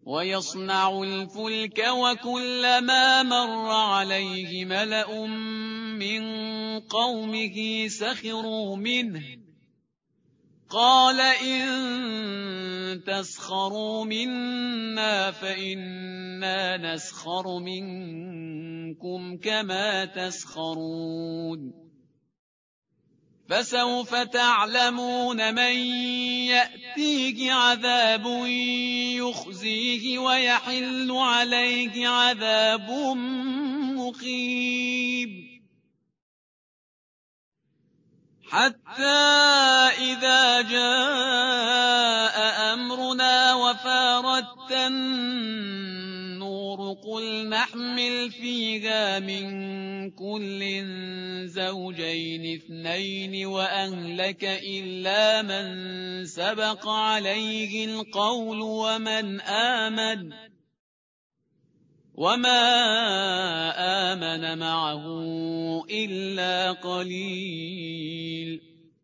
ويصنع الفلك وكلما مر عليه ملأ من قومه سخروا منه قال إن تسخروا منا فإنا نسخر منكم كما تسخرون فسوف تعلمون من يأتيه عذاب يخزيه ويحل عليه عذاب مقيم حتى إذا جاء أمرنا وفارت النور قل نحمل فيها من كل زوجين اثنين وأهلك إلا من سبق عليه القول وما آمن معه إلا قليل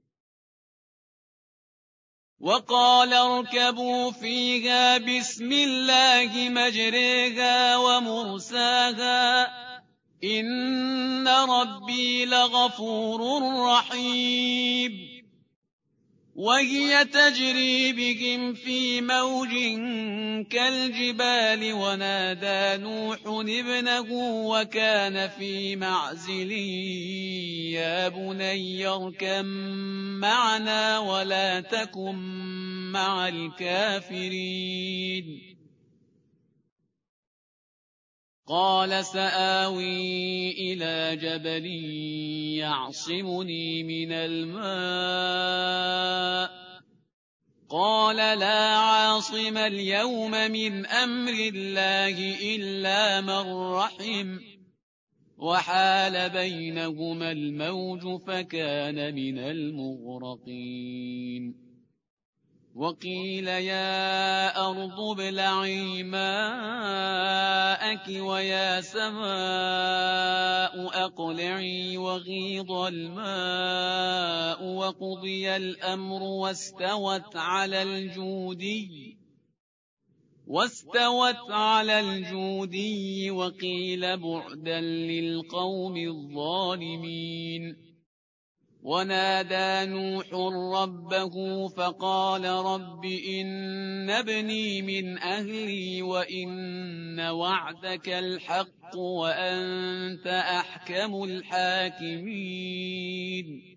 وقال اركبوا فيها بسم الله مجريها ومرساها إن ربي لغفور رحيم وهي تجري بهم في موج كالجبال ونادى نوح ابنه وكان في معزل يا بني اركب معنا ولا تكن مع الكافرين قال سآوي إلى جبل يعصمني من الماء قال لا عاصم اليوم من أمر الله إلا من رحم وحال بينهما الموج فكان من المغرقين وقيل يا أرض ابلعي ماءك ويا سماء أقلعي وغيض الماء وقضي الأمر واستوت على الجودي وقيل بعدا للقوم الظالمين ونادى نوح ربه فقال رب إن ابني من أهلي وإن وعدك الحق وأنت أحكم الحاكمين